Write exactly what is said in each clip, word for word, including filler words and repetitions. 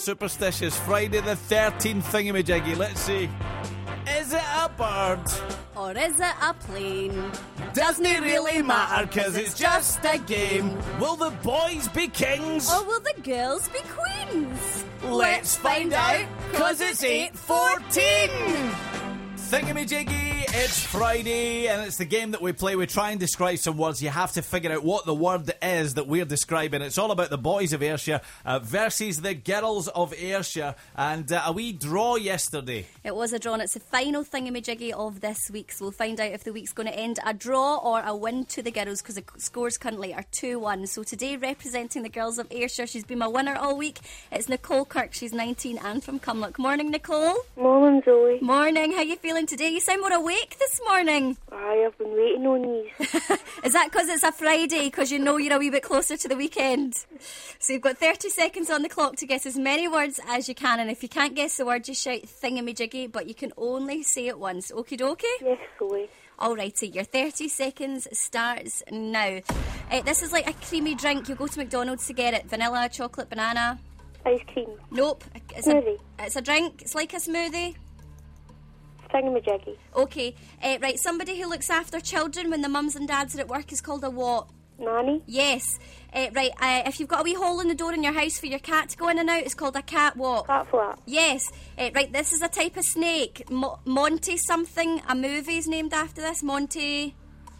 superstitious Friday the thirteenth thingamajiggy. Let's see. Is it a bird? Or is it a plane? Doesn't it really matter, cause it's just a game. Will the boys be kings? Or will the girls be queens? Let's find out, cause it's eight fourteen. Thingamajiggy, it's Friday, and it's the game that we play. We try and describe some words. You have to figure out what the word is that we're describing. It's all about the boys of Ayrshire uh, versus the girls of Ayrshire. And uh, a wee draw yesterday. It was a draw, and it's the final thingamajiggy of this week. So we'll find out if the week's going to end a draw or a win to the girls, because the scores currently are two one. So today, representing the girls of Ayrshire, she's been my winner all week. It's Nicole Kirk. She's nineteen and from Cumlock. Morning, Nicole. Morning, Zoe. Morning. How you feeling today? You sound more awake this morning. Aye, I've been waiting on these. Is that because it's a Friday, because you know you're a wee bit closer to the weekend? So you've got thirty seconds on the clock to guess as many words as you can, and if you can't guess the word, just shout thingamajiggy, but you can only say it once. Okie dokie? Yes, Zoe. Alrighty, your thirty seconds starts now. Uh, this is like a creamy drink. You go to McDonald's to get it. Vanilla, chocolate, banana. Ice cream. Nope. It's Smoothie. A, it's a drink. It's like a smoothie. Thingamajiggy. Okay, uh, right, somebody who looks after children when the mums and dads are at work is called a what? Nanny. Yes. Uh, right, uh, if you've got a wee hole in the door in your house for your cat to go in and out, it's called a cat what? Cat flap. Yes. Uh, right, this is a type of snake. Mo- Monty something, a movie's named after this. Monty...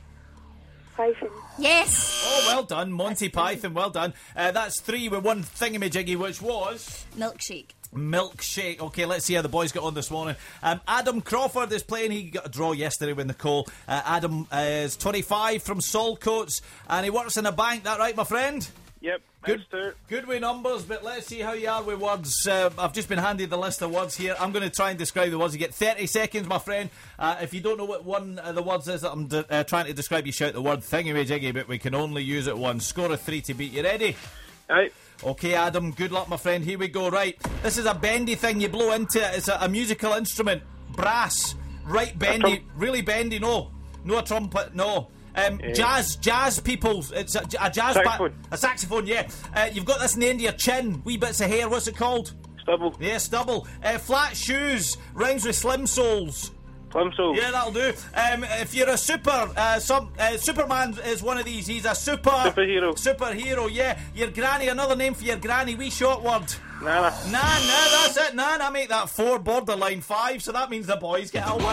Python. Yes. Oh, well done, Monty Python, well done. Uh, that's three with one thingamajiggy, which was... Milkshake. Milkshake. Okay, let's see how the boys got on this morning. Um, Adam Crawford is playing. He got a draw yesterday with Nicole. Uh, Adam uh, is twenty-five from Saltcoats, and he works in a bank. That right, my friend? Yep. Good, Good. good with numbers, but let's see how you are with words. Uh, I've just been handed the list of words here. I'm going to try and describe the words. You get thirty seconds, my friend. Uh, if you don't know what one of the words is that I'm de- uh, trying to describe, you shout the word thingamajiggy, but we can only use it once. Score of three to beat. You ready? Right. Okay, Adam, good luck, my friend. Here we go. Right, this is a bendy thing. You blow into it. It's a, a musical instrument. Brass. Right, bendy. Trum- really bendy, no. No a trumpet, no. Um, Yeah. Jazz, jazz people. It's a, a jazz Saxophone. ba- A saxophone, yeah. Uh, you've got this in the end of your chin. Wee bits of hair. What's it called? Stubble. Yeah, stubble. Uh, flat shoes. Rhymes with slim soles. Plimsoll. Yeah, that'll do. Um, if you're a super, uh, some uh, Superman is one of these. He's a super Superhero. Superhero, yeah. Your granny, another name for your granny. Wee short word. Nana. Nah, nah, that's it. Nah, I make that four, borderline five. So that means the boys get a win.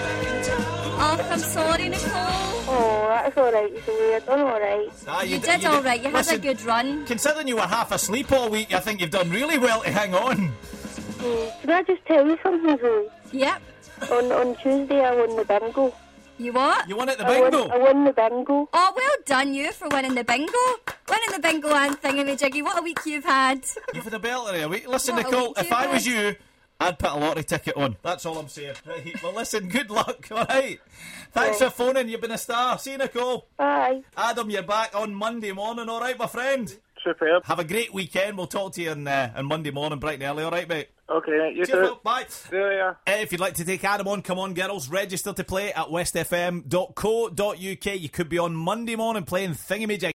Oh, I'm sorry, Nicole. Oh, that's alright, Zoe. I've done alright. Ah, You, d- did all right. You had listen, a good run. Considering you were half asleep all week, I think you've done really well to hang on. Oh, can I just tell you something, Zoe? Yep. On on Tuesday, I won the bingo. You what? You won at the I won, bingo. I won the bingo. Oh, well done you for winning the bingo. Winning the bingo and thingamajiggy. What a week you've had. You've had a belter of a week. Listen, What a Nicole, week if you've I was had. you, I'd put a lottery ticket on. That's all I'm saying. Right. Well, listen, good luck, all right? Thanks for phoning. You've been a star. See you, Nicole. Bye. Adam, you're back on Monday morning, all right, my friend? Superb. Have a great weekend. We'll talk to you on, uh, on Monday morning, bright and early, all right, mate? Okay, you Cheers, too. Phil. Bye. See you later. Uh, if you'd like to take Adam on, come on, girls. Register to play at west f m dot co dot u k. You could be on Monday morning playing Thingamajig.